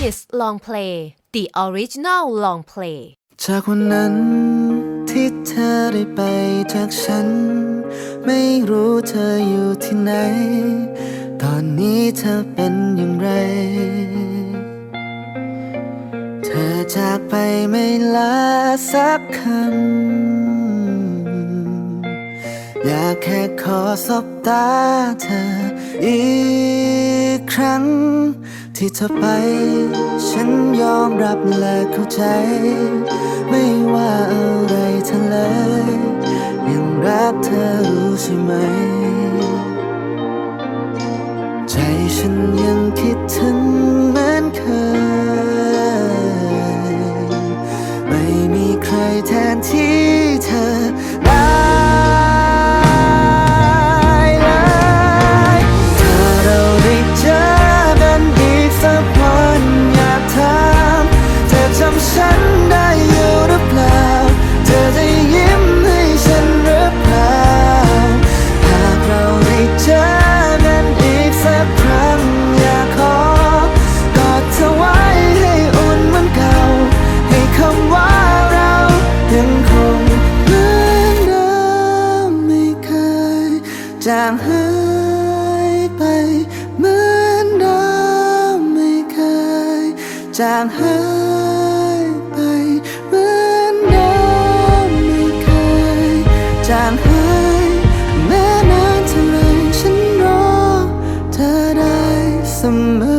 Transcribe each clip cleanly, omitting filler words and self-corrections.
Genius Long Play The Original Long Play จากวันนั้นที่เธอได้ไปจากฉันไม่รู้เธออยู่ที่ไหนตอนนี้เธอเป็นอย่างไรเธอจากไปไม่ลาสักคำอยากแค่ขอสบตาเธออีกครั้งที่เธอไปฉันยอมรับและเข้าใจไม่ว่าอะไรเธอเลยยังรักเธอรู้ใช่ไหมใจฉันยังคิดถึงเหมือนเคยไม่มีใครแทนที่เธอได้เลยถ้าเราได้เจอกันอีกสักวันอยากถามเธอจำฉันได้อยู่หรือเปล่าเธอจะยิ้มให้ฉันหรือเปล่าหากเราได้เจอกันอีกสักครั้งอยากขอกอดเธอไว้ให้อุ่นเหมือนเก่าให้คำว่าเรายังคงเหมือนเดิมไม่เคยจางหายไปเหมือนเดิมไม่เคยจางหายไปเหมือนเดิมไม่เคยจางหายแม้นานเท่าไรฉันรอเธอได้เสมอ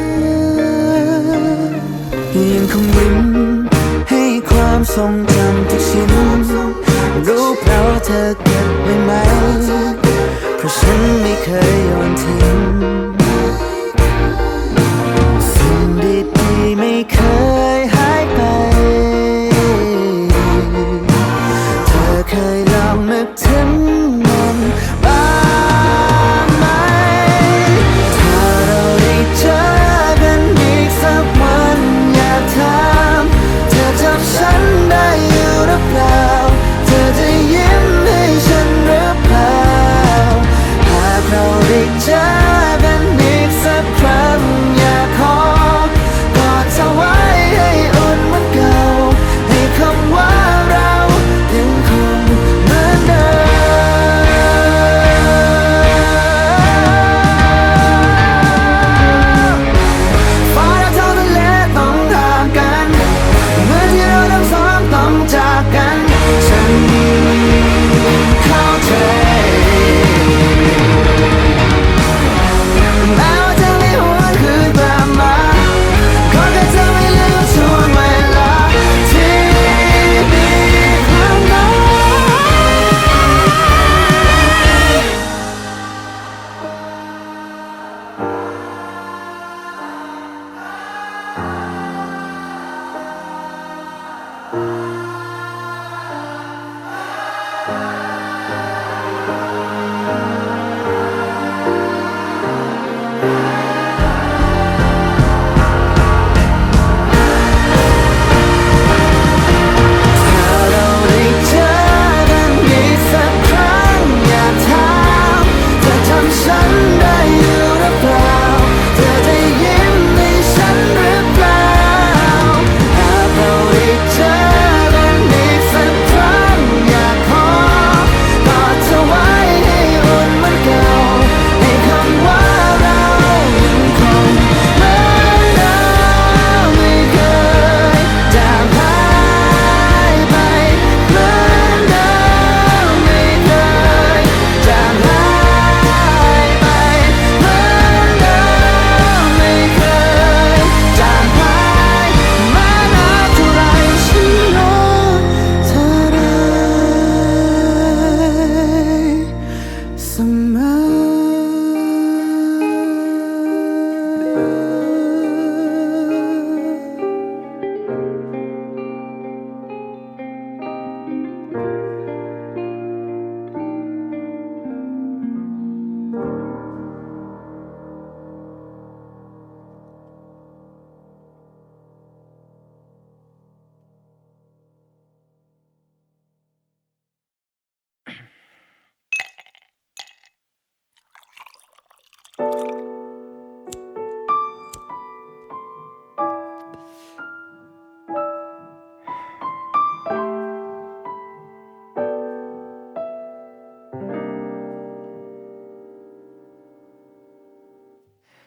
ยังคงยิ้มให้ความทรงจำทุกชิ้นรู้เปล่าเธอเก็บไว้ไหมเพราะฉันไม่เคยโยนทิ้งสิ่งดีๆไม่เคยหายไปเธอเคยลองนึกถึงมันบ้างไหมถ้าเราได้เจอกันอีกสักวันอยากถามเธอจำฉันได้อยู่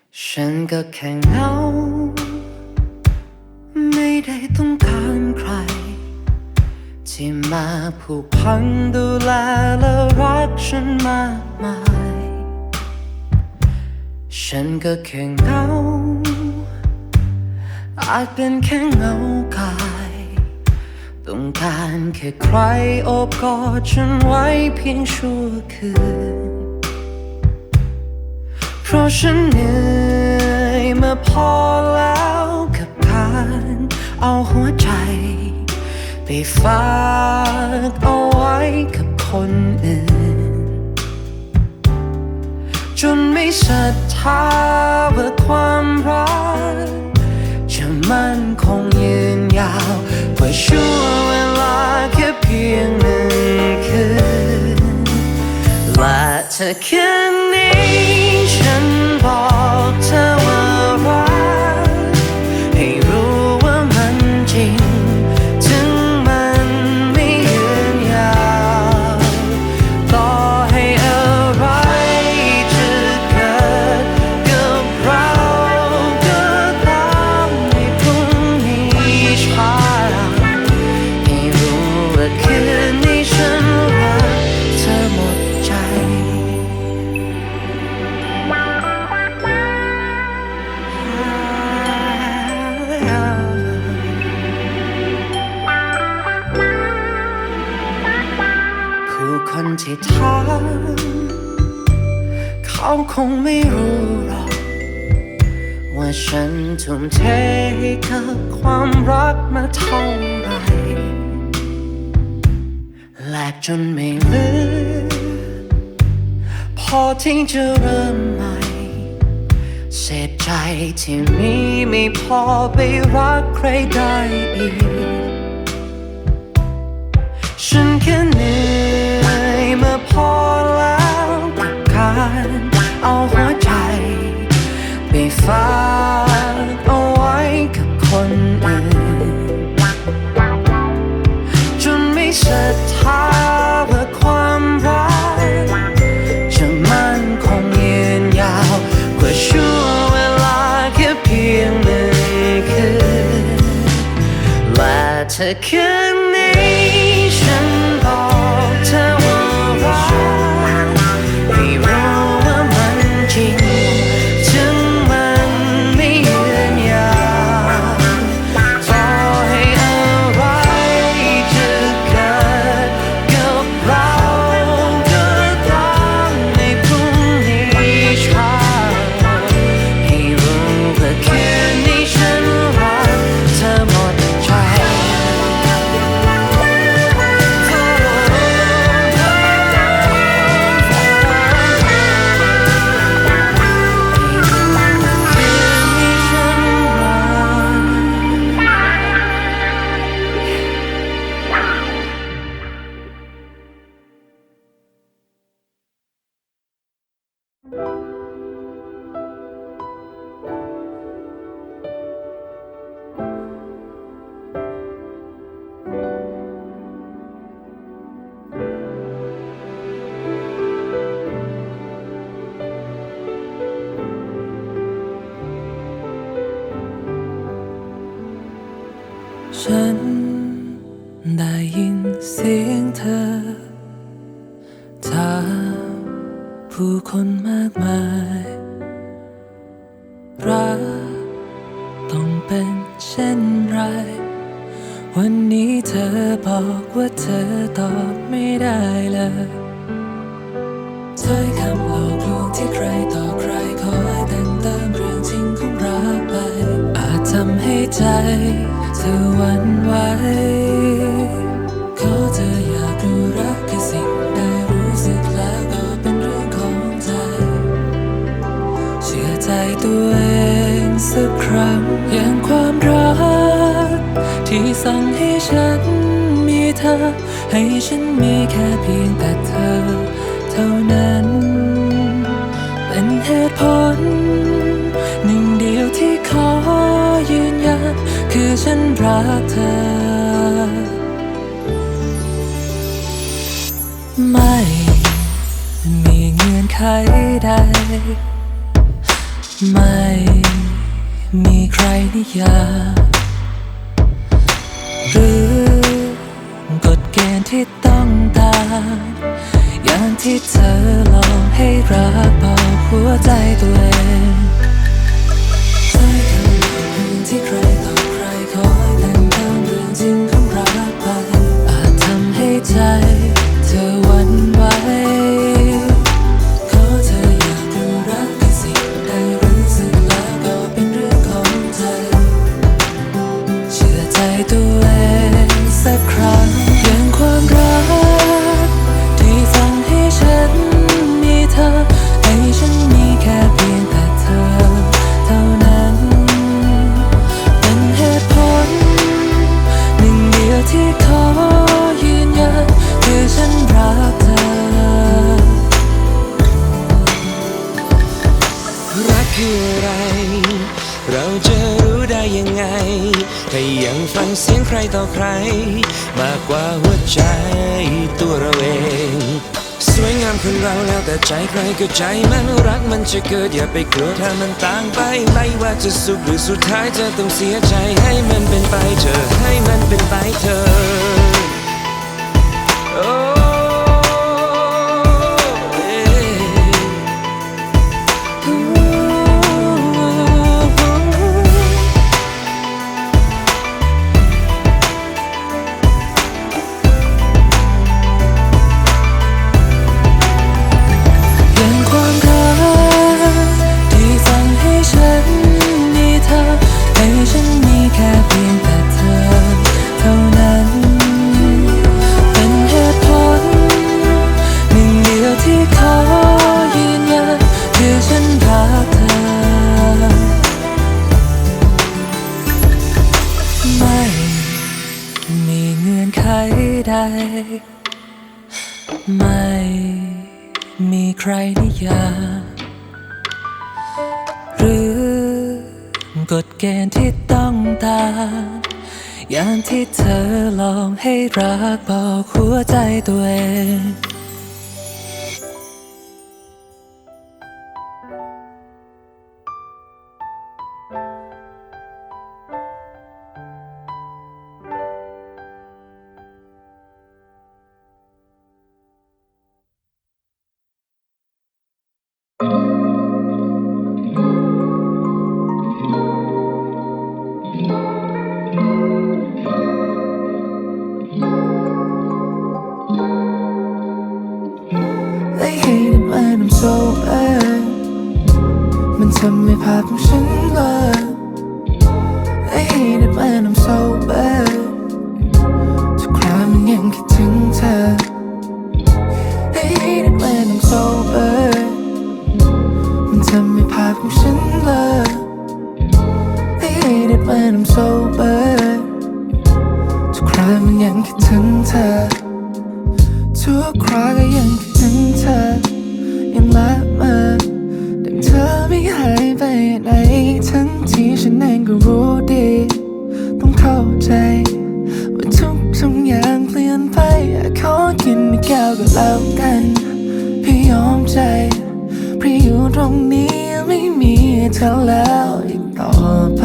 ฉันก็แค่เหงาไม่ได้ต้องการใครที่มาผูกพันดูแลและรักฉันมากมายฉันก็แค่เหงาอาจเป็นแค่เงากายต้องการแค่ใครโอบกอดฉันไว้เพียงชั่วคืนเพราะฉันเหนื่อยมาพอแล้วกับการเอาหัวใจไปฝากเอาไว้กับคนอื่นจนไม่ศรัทธาว่าความรักจะมั่นคงยืนยาวกว่าชั่วเวลาแค่เพียงหนึ่งคืนและเธอคืนนี้ฉันบอกเธอว่ารักให้รู้ว่ามันจริงถึงมันไม่ยืนยาวต่อให้อะไรจะเกิดกับเราก็ตามในพรุ่งนี้เช้าให้รู้ว่าคืนนี้ฉันรักเธอหมดใจผู้คนที่ถามเขาคงไม่รู้หรอกว่าฉันทุ่มเทให้กับความรักมาเท่าไหร่แลกจนไม่เหลือพอที่จะเริ่มใหม่เศษใจที่มีไม่พอไปรักใครได้อีกฉันแค่เหนื่อยมาพอแล้วกับการเอาหัวใจไปฝากเอาไว้กับคนอื่นจนไม่ศรัทธาว่าความรักจะมั่นคงยืนยาวกว่าชั่วเวลาแค่เพียงหนึ่งคืนและเธอคืนนี้ฉันบอกเธอว่ารักให้รู้ว่ามันจริงถึงมันไม่ยืนยาวต่อให้อะไรจะเกิดกับเราก็ตามในพรุ่งนี้เช้าให้รู้ว่าคืนนี้ฉันรักเธอหมดใจ ฉันได้ยินเสียงเธอถามผู้คนมากมายรักต้องเป็นเช่นไรวันนี้เธอบอกว่าเธอตอบไม่ได้เลยถ้อยคำหลอกลวงที่ใครต่อใครคอยแต่งเติมเรื่องจริงของรักไปอาจทำให้ใจเธอหวั่นไหวขอเธออยากรู้รักคือสิ่งใดรู้สึกแล้วก็เป็นเรื่องของใจเชื่อใจตัวเองสักครั้งอย่างความรักที่สั่งให้ฉันมีเธอให้ฉันมีแค่เพียงแต่เธอเท่านั้นเป็นเหตุผลหนึ่งเดียวที่ขอยืนยันคือฉันรักเธอไม่มีเงื่อนไขใดไม่มีใครนิยามหรือกฎเกณฑ์ที่ต้องตามอย่างที่เธอลองให้รักบอกหัวใจตัวเองใช้คำเหล่านั้นที่ใครต่อใครคอยแต่งเติมเรื่องจริงของรักไปอาจทำให้ใจเธอหวั่นไหวขอเธออย่าดูรักให้สิ่งใดรู้สึกแล้วก็เป็นเรื่องของใจเชื่อใจตัวเองสักครั้งอย่างความรักที่สั่งให้ฉันมีเธอให้ฉันมีแค่เพียงแต่เธอเท่านั้นเป็นเหตุผลหนึ่งเดียวที่ขอยืนยันคือฉันรักเธอรักคืออะไรเราจะรู้ได้ยังไงถ้ายังฟังเสียงใครต่อใครมากกว่าหัวใจตัวเราเองสวยงามคนเราแล้วแต่ใจใครก็ใจมันรักมันจะเกิดอย่าไปกลัวถ้ามันต่างไปไม่ว่าจะสุขหรือสุดท้ายเธอต้องเสียใจให้มันเป็นไปเธอให้มันเป็นไปเธอไม่มีใครนิยามหรือกฎเกณฑ์ที่ต้องตามอย่างที่เธอลองให้รักบอกหัวใจตัวเอง They hate it when I'm sober มันทำให้ภาพของฉันเบลอ They hate it when I'm sober ทุกครามันยังคิดถึงเธอ They hate it when I'm sober มันทำให้ภาพของฉันเบลอ They hate it when I'm sober ทุกครามันยังคิดถึงเธอทุกคราก็ยังคิดถึงเธอยังละเมอแต่เธอไม่หายไปไหนทั้งที่ฉันเองก็รู้ดีต้องเข้าใจว่าทุกอย่างเปลี่ยนไปขอกินแก้วก็แล้วกันพี่ยอมใจพี่อยู่ตรงนี้ไม่มีเธอแล้วอีกต่อไป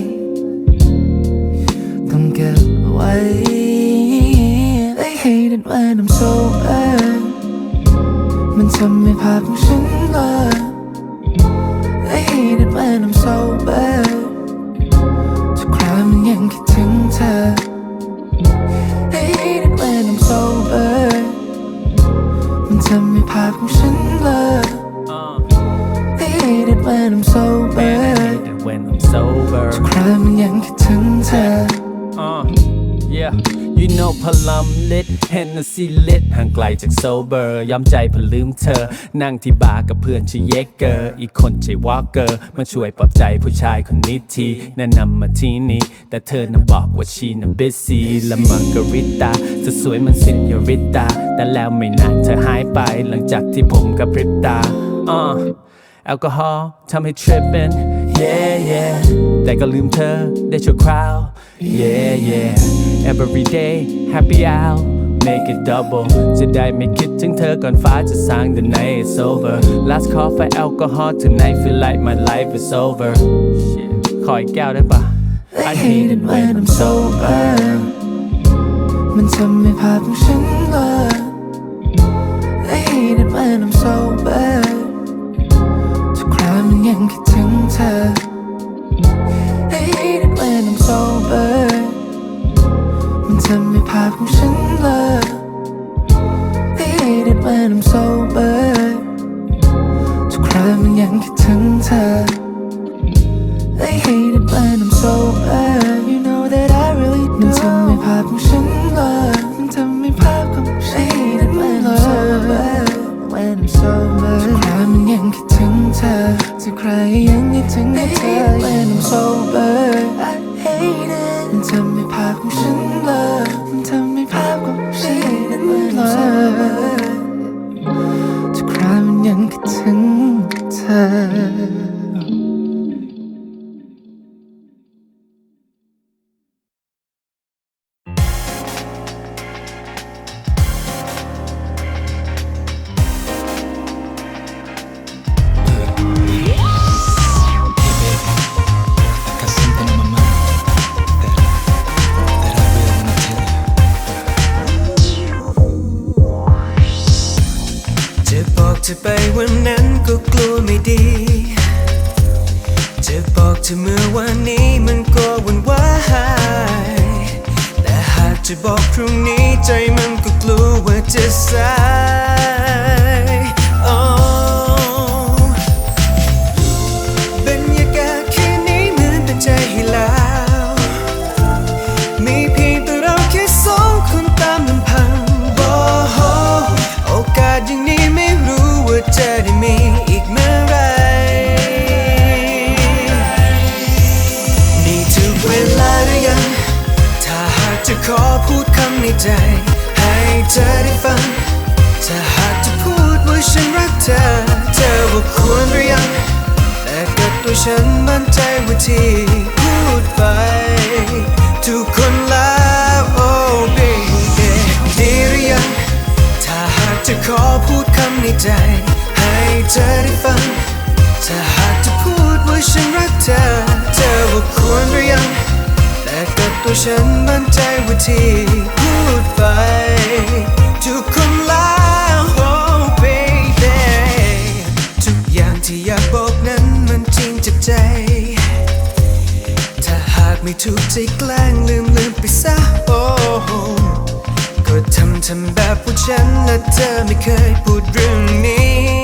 ต้องเก็บไว้They hate it when I'm sober มันทำให้ภาพของฉันเบลอ They hate it when I'm sober ทุกครามันยังคิดถึงเธอ They hate it when I'm sober มันทำให้ภาพของฉันเบลอ They hate it when I'm sober ทุกครามันยังคิดถึงเธอ Yeah You know พลัมลิต Hennessy ลิตห่างไกลจาก sober ย้ำใจเพื่อลืมเธอนั่งที่บาร์กับเพื่อนชื่อเยเกอร์อีกคนชื่อวอลเกอร์มาช่วยปลอบใจผู้ชายคนนี้ทีแนะนำมาที่นี่แต่เธอนั้นบอกว่าชีนั้น busy และมาการิตาจะสวยมันซินยอริตาแต่แล้วไม่นานเธอหายไปหลังจากที่ผมกับพริบตาแอลกอฮอล์ทำให้ trippin' yeah yeah แต่ก็ลืมเธอได้ชั่วคราว yeah yeah every day happy hour make it double จะได้ไม่คิดถึงเธอก่อนฟ้าจะสาง the night is over last call for alcohol tonight feel like my life is over ขออีกแก้วได้ปะ I hate it when I'm sober มันทำให้ภาพของฉันเลือน I hate it when I'm sober ทุกครามันยังคิดถึงเธอ I hate it when I'm sober มันทำให้ภาพของฉันเลือน I hate it when I'm sober ทุกครามันยังคิดถึงเธอI hate it when I'm sober. You know that I really do. มันทำให้ภาพของฉันเลือนมันทำให้ภาพของฉัน I hate it when I'm sober. When I'm sober. ทุกครามันยังคิดถึงเธอทุกครายังคิดถึงเธอ I hate it when I'm sober. I hate it. มันทำให้ภาพของฉันเลือนมันทำให้ภาพของฉัน I hate it when I'm sober. ทุกครามันยังคิดถึงเธอจะไปวันนั้นก็กลัวไม่ดีจะบอกเธอเมื่อวันนี้มันก็วุ่นวายแต่หากจะบอกพรุ่งนี้ใจมันก็กลัวว่าจะสายบรรยากาศคืนนี้เหมือนเป็นใจให้แล้วมีเพียงแต่เราแค่สองคนตามลำพังโอกาสอย่างนี้ไม่รู้ว่าจะได้มีอีกเมื่อไรนี่ถึงเวลาหรือยังถ้าหากจะขอพูดคำในใจให้เธอได้ฟังถ้าหากจะพูดว่าฉันรักเธอเธอว่าควรหรือยังแต่กับตัวฉันมั่นใจว่าที่พูดไปทุกคนแล้วโอ้ baby ดีหรือยังถ้าหากจะขอพูดคำในใจให้เธอได้ฟังถ้าหากจะพูดว่าฉันรักเธอเธอว่าควรหรือยังแต่กับตัวฉันมั่นใจว่าที่พูดไปทุกคนแล้วโอ้ baby ทุกอย่างที่อยากบอกนั้นมันจริงจากใจถ้าหากไม่ถูกใจแกล้งลืมไปซะโอ้ก็ทำแบบผู้ฉันและเธอไม่เคยพูดเรื่องนี้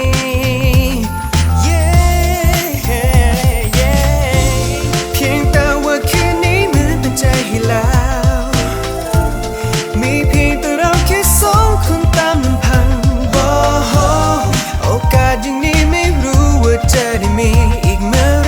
เพียงแต่ว่าคืนนี้เหมือนเป็นใจให้แล้วมีเพียงแต่เราแค่สองคนตามลำพังโอกาสอย่างนี้ไม่รู้ว่าจะได้มีอีกเมื่อไร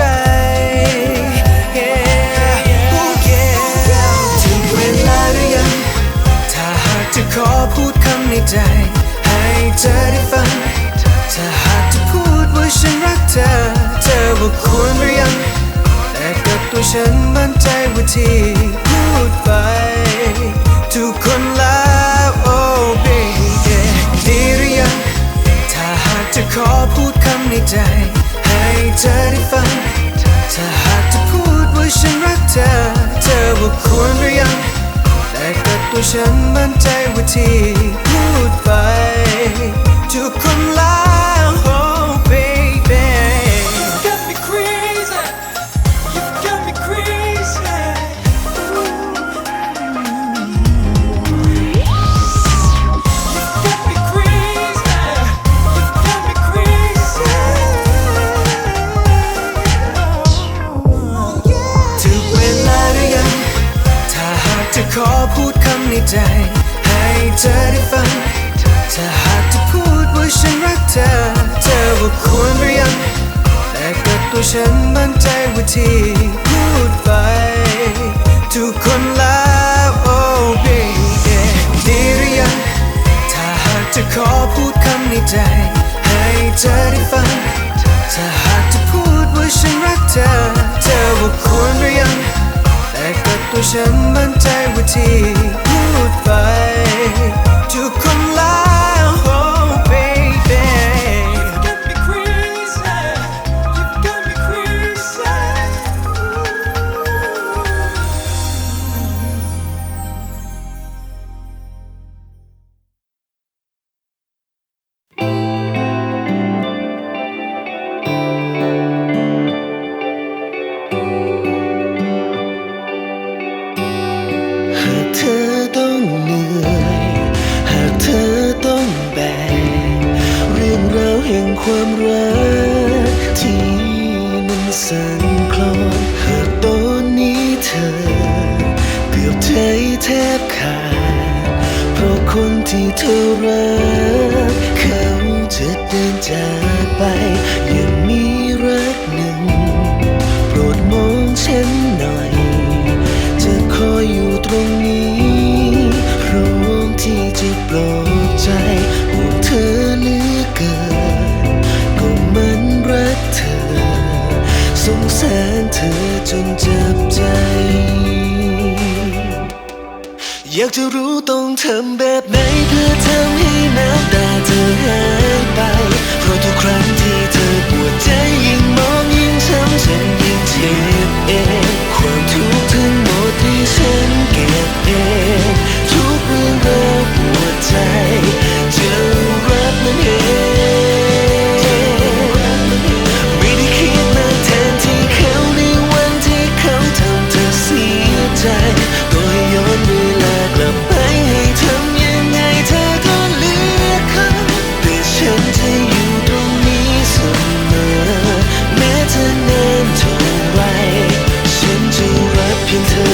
ถึงเวลาหรือยังถ้าหากจะขอพูดคำในใจให้เธอได้ฟังถ้าหากจะพูดว่าฉันรักเธอเธอว่าควรหรือยังแต่กับตัวฉันมั่นใจว่าที่พูดไปทุกคนแล้วโอ้ baby ดีหรือยังถ้าหากจะขอพูดคำในใจให้เธอได้ฟังถ้าหากจะพูดว่าฉันรักเธอเธอว่าควรหรือยังแต่กับตัวฉันมั่นใจว่าที่พูดไปทุกคนแล้วโอ้ baby You got me crazy You got me crazy You got me crazy You got me crazy ถึงเวลาหรือยังถ้าหากจะขอพูดคำในใจให้เธอได้ฟังถ้าหากจะพูดว่าฉันรักเธอเธอว่าควรหรือยังแต่กับตัวฉันมั่นใจว่าที่พูดไปทุกคนแล้วโอ้ baby ดีหรือยังถ้าหากจะขอพูดคำในใจให้เธอได้ฟังถ้าหากจะพูดว่าฉันรักเธอเธอว่าควรหรือยังแต่กับตัวฉันมั่นใจว่าที่พูดไปทุกคนแล้ว oh baby You've got me crazy You've got me crazy หากเธอต้องเหนื่อยหากเธอต้องแบกเรื่องราวแห่งความรักที่มันสั่นคลอนหากตอนนี้เธอเกือบใจแทบขาดเพราะคนที่เธอรักเขาจะเดินจากไปยังมีรักหนึ่งโปรดมองฉันหน่อยจะคอยอยู่ตรงนี้พร้อมที่จะปลอบใจห่วงเธอเหลือเกินก็มันรักเธอสงสารเธอจนจับใจอยากจะรู้ต้องทำแบบไหนเพื่อทำให้น้ำตาเธอหายไปเพราะทุกครั้งที่เธอปวดใจยิ่งมองยิ่งช้ำฉันยิ่งเจ็บเองความทุกข์ทั้งหมดที่ฉันเก็บเองทุกเรื่องราวปวดใจจะรับมันเองไม่ได้คิดมาแทนที่เขาในวันที่เขาทำเธอเสียใจก็ให้ย้อนเวลากลับไปให้ทำยังไงเธอก็เลือกเขาแต่ฉันจะอยู่ตรงนี้เสมอแม้จะนานเท่าไรฉันจะรักเพียงเธอ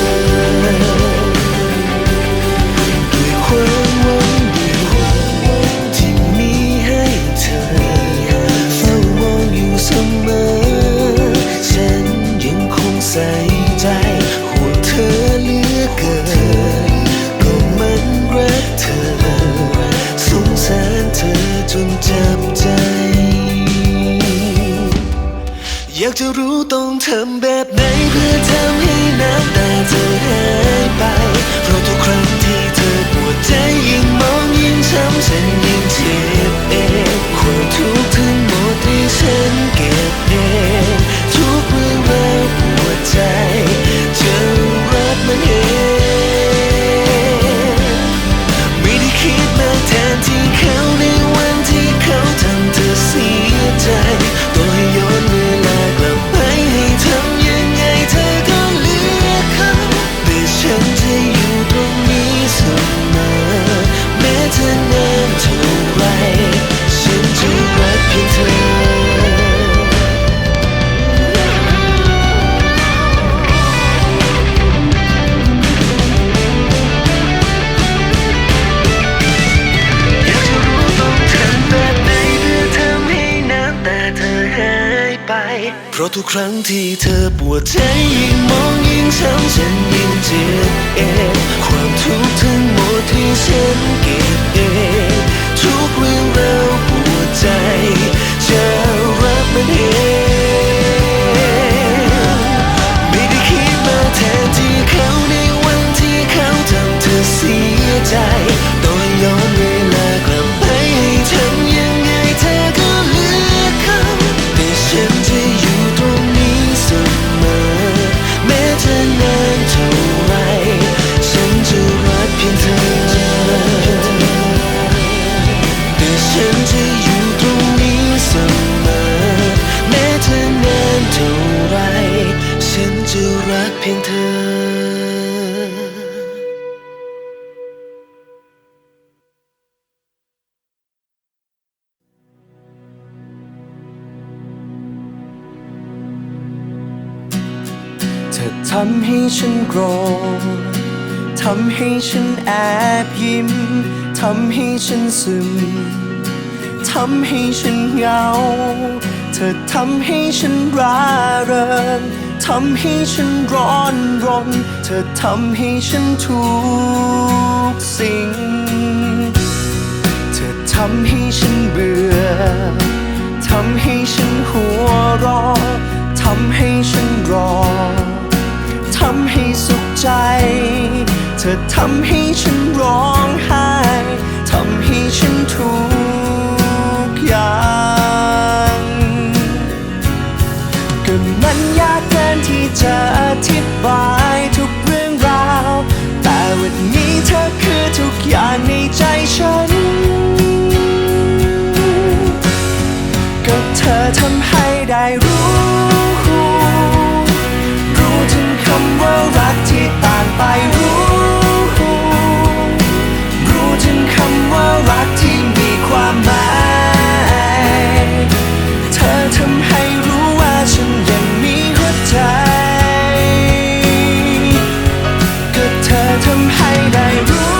ด้วยความหวังเดียวที่มีให้เธอเฝ้ามองอยู่เสมอฉันยังคงใส่ใจห่วงเธอเหลือเกินก็มันรักเธอสงสารเธอจนจับใจอยากจะรู้ต้องทำแบบไหนเพื่อทำให้น้ำตาเธอหายไปเพราะทุกครั้งที่เธอปวดใจยิ่งมองยิ่งช้ำฉันยิ่งเจ็บเองความทุกข์ทั้งหมดที่ฉันเก็บเองทุกเรื่องราวปวดใจจะรับมันเองไม่ได้คิดมาแทนที่เขาในวันที่เขาทำเธอเสียใจต้องให้ย้อนเวลากลับไปให้ทำยังไงเธอก็เลือกเขาแต่ฉันจะอยู่ตรงนี้เสมอแม้จะนานเท่าไรฉันจะรักเพียงเธออยากจะรู้ต้องทำแบบไหนเพื่อทำให้น้ำตาเธอหายไปเพราะทุกครั้งที่เธอปวดใจยิ่งมองยิ่งช้ำฉันยิ่งเจ็บเองความทุกข์ทั้งหมดที่ฉันเก็บเองทุกเรื่องราวปวดใจจะรับมันเองไม่ได้คิดมาแทนที่เขาในวันที่เขาทำเธอเสียใจต้องย้อนเวลากลับไปให้ทำยังไงเธอก็เลือกเขาแต่ฉันจะอยู่ตรงนี้เสมอแม้จะนานเท่าไรฉันจะรักเพียงเธอแต่ฉันจะอยู่ตรงนี้เสมอแม้จะนานเท่าไรฉันจะรักเพียงเธอเธอทำให้ฉันโกรธทำให้ฉันแอบยิ้มทำให้ฉันซึมทำให้ฉันเหงาเธอทำให้ฉันร่าเริงทำให้ฉันร้อนรนเธอทำให้ฉันทุกสิ่งเธอทำให้ฉันเบื่อทำให้ฉันหัวเราะทำให้ฉันรอทำให้สุขใจเธอทำให้ฉันร้องไห้ทยากเกินที่จะอธิบายทุกเรื่องราวแต่วันนี้เธอคือทุกอย่างในใจฉันก็เธอทำให้ได้รู้ถึงคำว่ารักที่ต่างไปรู้ถึงคำว่ารักที่มีความหมายเธอทำให้รู้ว่าฉันยังมีหัวใจก็เธอทำให้ได้รู้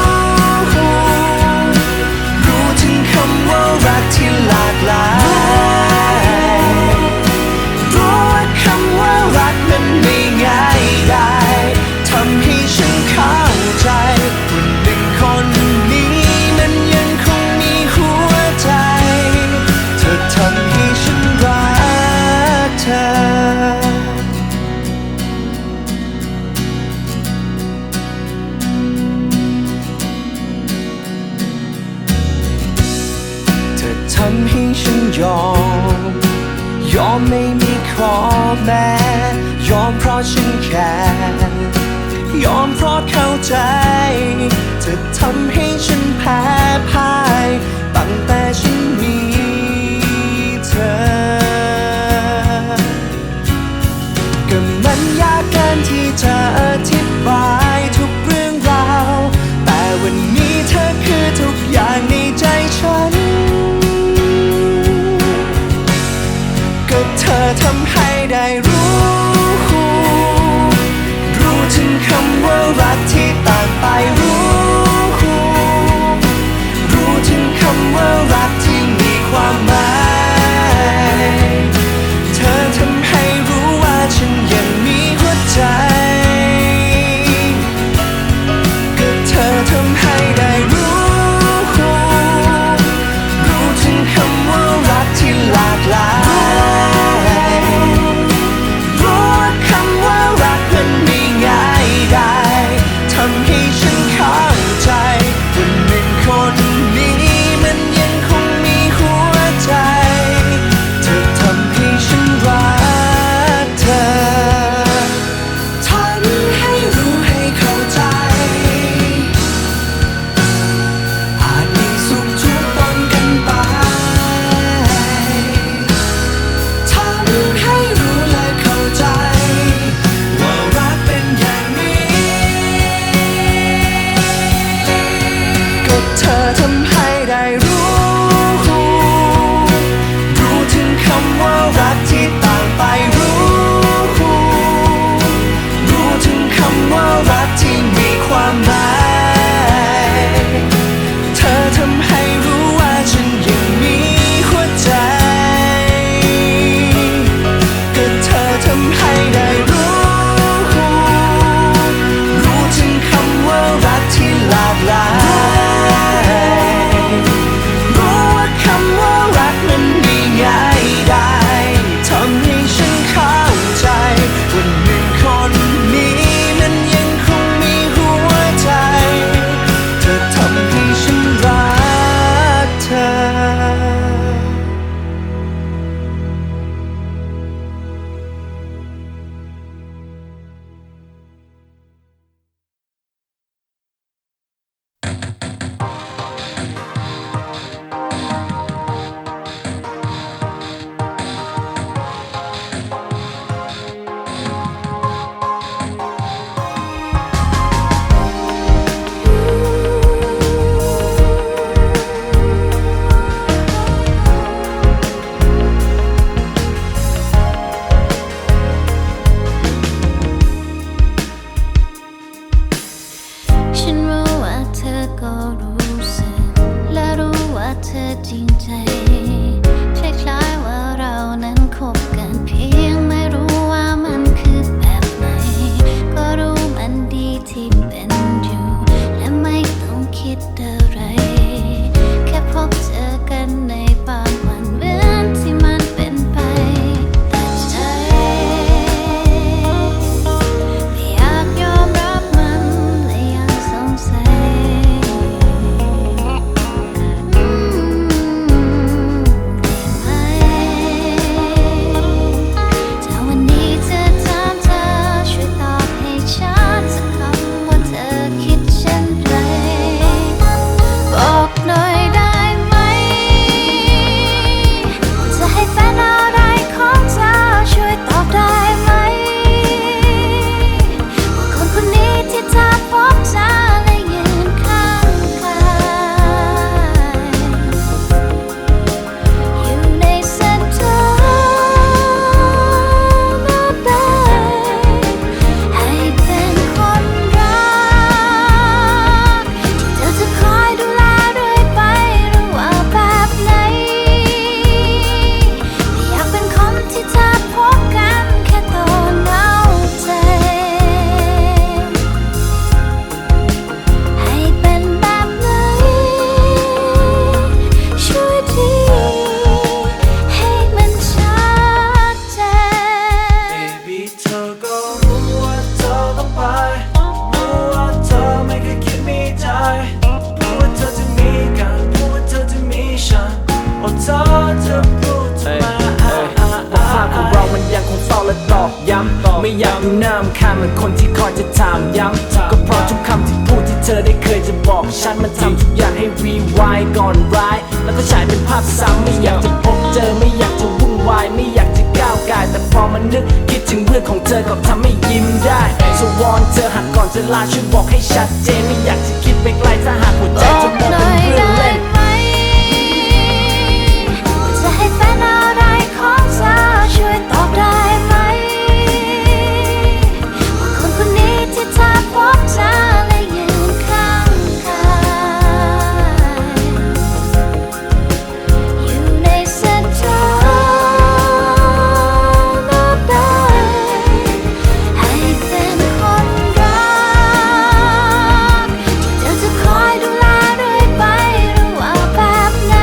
ถึงคำว่ารักที่หลากหลายรู้ว่าคำว่ารักมันไม่ง่ายได้ทำให้ฉันเข้าใจว่าหนึ่งคนนี้มันยังคงมีหัวใจเธอทำให้ฉันรักเธอทำให้ฉันยอมไม่มีข้อแม้ยอมเพราะฉันแค่ยอมเพราะเข้าใจเธอทำให้ฉันแพ้พ่ายตั้งแต่ฉันมีเธอก็มันยากเกินที่จะอธิบายทุกเรื่องราวแต่วันนี้เธอคือทุกอย่างในใจฉันก็เธอทำให้ได้รู้ถึงคำว่ารักที่ต่างไปรู้ถึงคำว่ารักที่มีความหมายเธอทำให้รู้ว่าฉันยังมีหัวใจอยากดูหน้ารำคาญเหมือนคนที่คอยจะถามย้ำก็เพราะทุกคำที่พูดที่เธอได้เคยจะบอกฉันมันทำทุกอย่างให้รีไวด์ก่อนร้ายแล้วก็ฉายเป็นภาพซ้ำไม่อยากจะพบเจอไม่อยากจะวุ่นวายไม่อยากจะก้าวกายแต่พอมันนึกคิดถึงเรื่องของเธอก็ทำให้ยิ้มได้soวอนเธอหากก่อนจะลาช่วยบอกให้ชัดเจนไม่อยากจะคิดไปไกลถ้าหากหัวใจจะมองเป็นเรื่องเล่นจะให้แฟนอะไรของเธอช่วยตอบได้ไหมว่าคนคนนี้ที่เธอพบเจอและยืนข้างกายอยู่ในเส้นทางนับได้ให้เป็นคนรักที่เธอจะคอยดูแลเรื่อยไปหรือว่าแบบไหน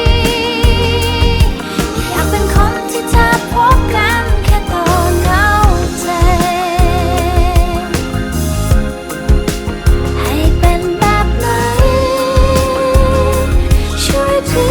อยากเป็นคนที่เธอพบกันแค่ตอนเหงาใจให้เป็นแบบไหนช่วยที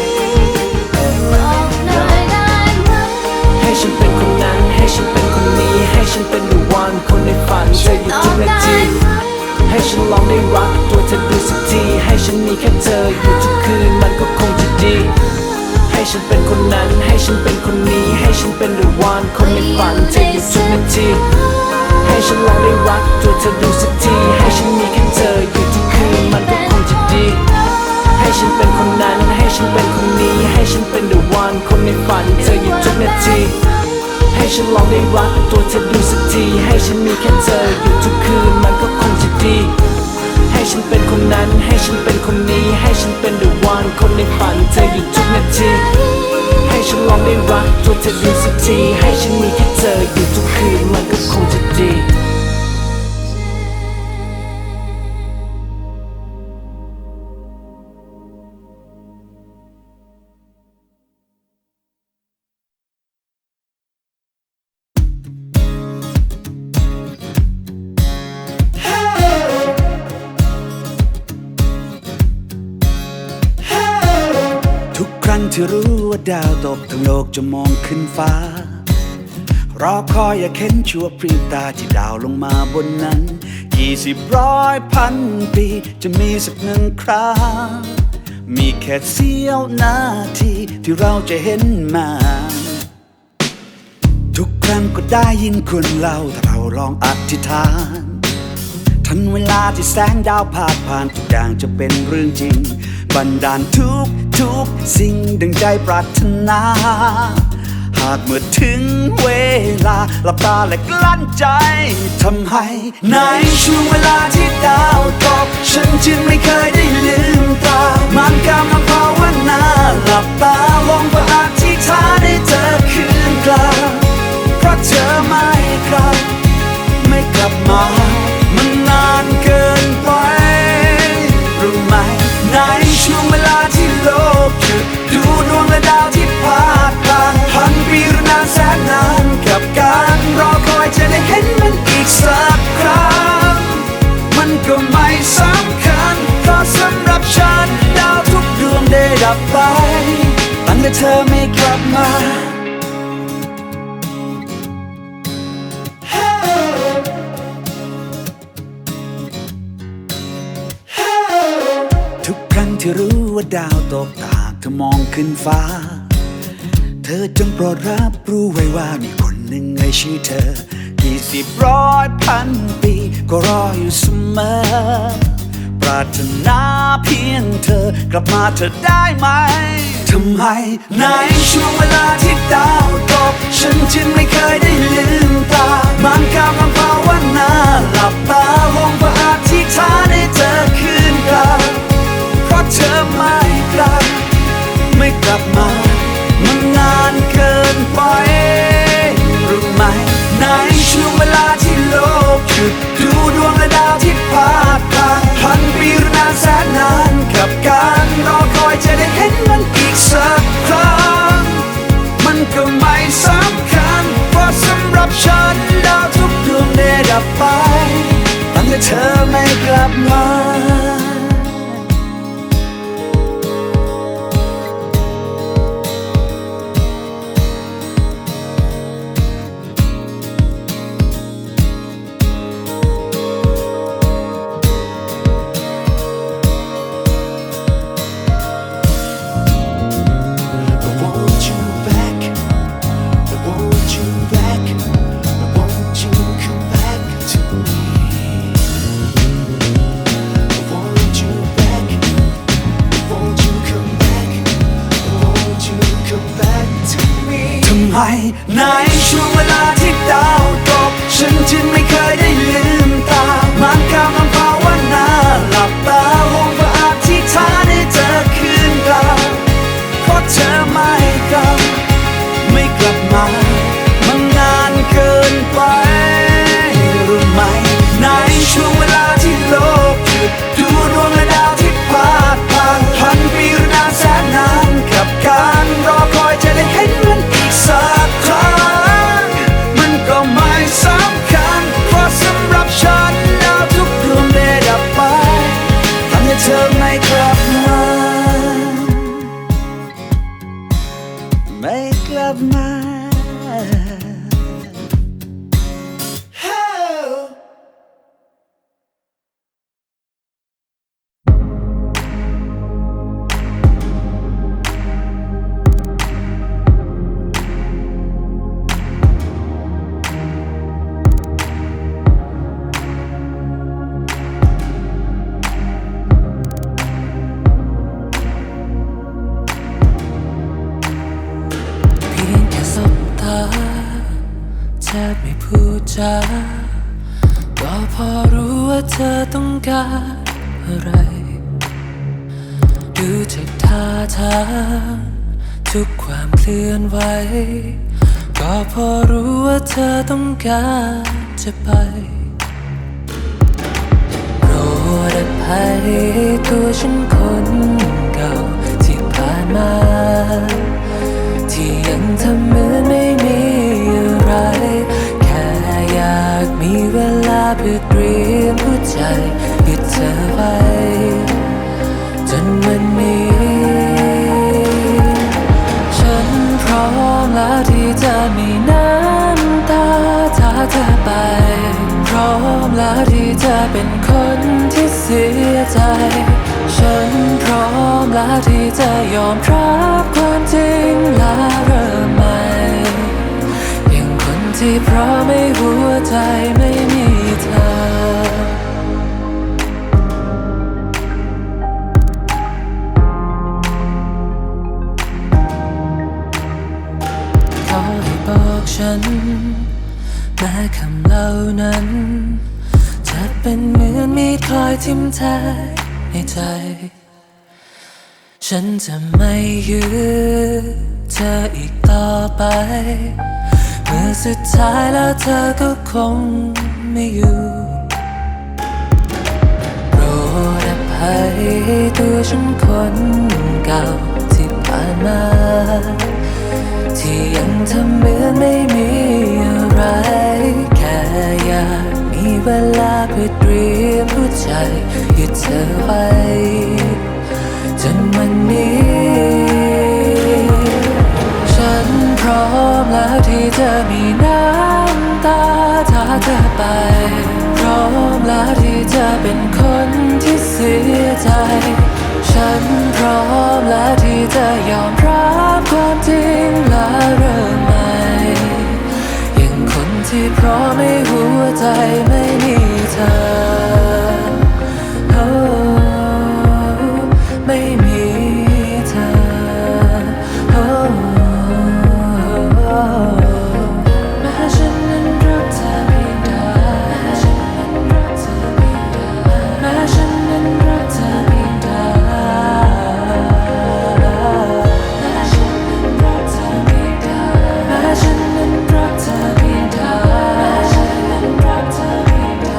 บอกหน่อยได้ไหมให้ฉันเป็นคนนั้นให้ฉันเป็นคนนี้ให้ฉันเป็น the one คนในฝันเธออยู่ทุกนาทีให้ฉันลองได้รักตัวเธอดูสักทีให้ฉันมีแค่เธออยู่ทุกคืนมันก็คงจะดีให้ฉันเป็นคนนั้นให้ฉันเป็นคนนี้ให้ฉันเป็น the one คนในฝันเธออยู่ทุกนาทีให้ฉันลองได้รักตัวเธอดูสักทีให้ฉันมีแค่เธออยู่ทุกคืนมันก็คงจะดีให้ฉันเป็นคนนั้นให้ฉันเป็นคนนี้ให้ฉันเป็น the one คนในฝันเธออยู่ทุกนาทีให้ฉันลองได้รักตัวเธอดูสักทีให้ฉันมีแค่เธออยู่ทุกคืนมันก็คงจะดีให้ฉันเป็นคนนั้นให้ฉันเป็นคนนี้ให้ฉันเป็น the one คนในฝันเธออยู่ทุกนาทีให้ฉันลองได้รักตัวเธอดูสักทีให้ฉันมีแค่เธออยู่ทุกคืนมันก็คงจะดีทุกครั้งที่รู้ว่าดาวตกทั้งโลกจะมองขึ้นฟ้ารอคอยอยากเห็นชั่วพริบตาที่ดาวลงมาบนนั้น20 100 พันปีจะมีสักหนึ่งครั้งมีแค่เสี้ยวนาทีที่เราจะเห็นมาทุกครั้งก็ได้ยินคนเล่าถ้าเราลองอธิษฐานทันเวลาที่แสงดาวพาดผ่านทุกอย่างจะเป็นเรื่องจริงบันดาลทุกสิ่งดังใจปรารถนา หากเมื่อถึงเวลาหลับตาและกลั้นใจทำให้ในช่วงเวลาที่ดาวตกฉันจึงไม่เคยได้ลืมตามันกำลังภาวนาหลับตาลงเพื่ออธิษฐานให้เธอคืนกลับเพราะเธอไม่กลับมามันนานเกินไปรู้ไหมในช่วงเวลาที่โลกหยุดดูดวงและดาวที่พาดผ่านพันปีหรือนานแสนนานกับการรอคอยจะได้เห็นมันอีกสักครั้งมันก็ไม่สำคัญเพราะสำหรับฉันดาวทุกดวงได้ดับไปตั้งแต่เธอไม่กลับมาทุกครั้งที่รู้ว่าดาวตกตากเธอมองขึ้นฟ้าเธอจงโปรดรับรู้ไว้ว่ามีคนหนึ่งในชื่อเธอ20 100 พันปีก็รออยู่เสมอปรารถนาเพียงเธอกลับมาเธอได้ไหมทำไมในช่วงเวลาที่ดาวตกฉันจึงไม่เคยได้ลืมตามันกำลังภาวนาหลับตาลงเพื่ออธิษฐานให้เธอคืนกลับเพราะเธอไม่กลับมามันนานเกินไปรู้ไหมในช่วงเวลาที่โลกหยุดดูดวงและดาวที่พาดผ่านพันปีหรือนานแสนนานกับการรอคอยจะได้เห็นมันอีกสักครั้งมันก็ไม่สำคัญเพราะสำหรับฉันดาวทุกดม่ในช่วงเวลาที่ดาวตกฉันจึงไม่เคยได้ลืมตามันกำลังภาวนาหลับตาลงเพื่ออธิษฐานให้เธอคืนกลับเพราะเธอไม่กลับมามันนานเกินไปรู้ไหมในช่วงเวลาที่โลกหยุดดูดวงและดาวที่พาดผ่านพันปีหรือนานแสนนานกับการรอคอยจะได้เห็นมันอีกสักครั้งมันก็ไม่สำคัญเพราะสำหรับฉันดาวทุกดวงได้ดับไปทำให้เธอไม่กลับมาไม่กลับมาแทบไม่พูดจาก็พอรู้ว่าเธอต้องการอะไรดูจากท่าทางทุกความเคลื่อนไหวก็พอรู้ว่าเธอต้องการจะไปโปรดอภัยตัวฉันคนเก่าที่ผ่านมาที่ยังทำเหมือนไม่มีอะไรแค่อยากมีเวลาเพื่อเตรียมหัวใจยึดเธอไว้จนวันนี้ฉันพร้อมแล้วที่จะมีน้ำตาถ้าเธอไปพร้อมแล้วที่จะเป็นคนที่เสียใจฉันพร้อมแล้วที่จะยอมรับความจริงและเริ่มใหม่อย่างคนที่พร้อมให้หัวใจไม่มีเธอขอให้บอกฉันแม้คำเหล่านั้นจะเป็นเหมือนมีดคอยทิ่มแทงในใจฉันจะไม่ยื้อเธออีกต่อไปเมื่อสุดท้ายแล้วเธอก็คงไม่อยู่โปรดอภัยตัวฉันคนเก่าที่ผ่านมาที่ยังทำเหมือนไม่มีอะไรแค่อยากมีเวลาเพื่อเตรียมหัวใจยึดเธอไว้จนวันนี้ฉันพร้อมแล้วที่จะมีน้ำตาถ้าเธอไปพร้อมแล้วที่จะเป็นคนที่เสียใจฉันพร้อมแล้วที่จะยอมรับความจริงและเริ่มใหม่อย่างคนที่พร้อมให้หัวใจไม่มีเธอไม่มีเธอแม้ฉันนั้นรักเธอเพียงใดแม้ฉันนั้นรักเธอเพียงใดแม้ฉันนั้นรักเธอเพียงใดแม้ฉันนั้นรักเธอเพียงใดแม้ฉันนั้นรักเธอเพียงใด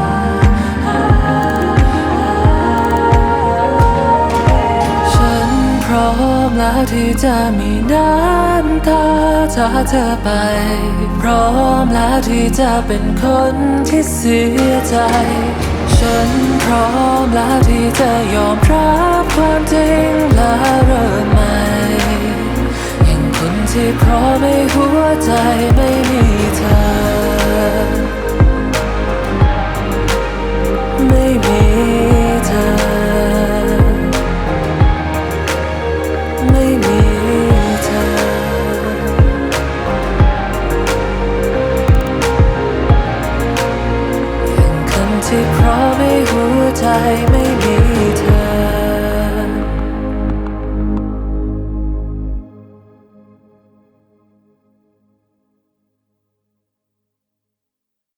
พร้อมแล้วที่จะมีน้ำตาถ้าเธอไปพร้อมแล้วที่จะเป็นคนที่เสียใจฉันพร้อมแล้วที่จะยอมรับความจริงและเริ่มใหม่อย่างคนที่พร้อมให้หัวใจไม่มีเธอไม่มีเธอไม่มีเธออย่างคนที่พร้อมให้หัวใจไม่มี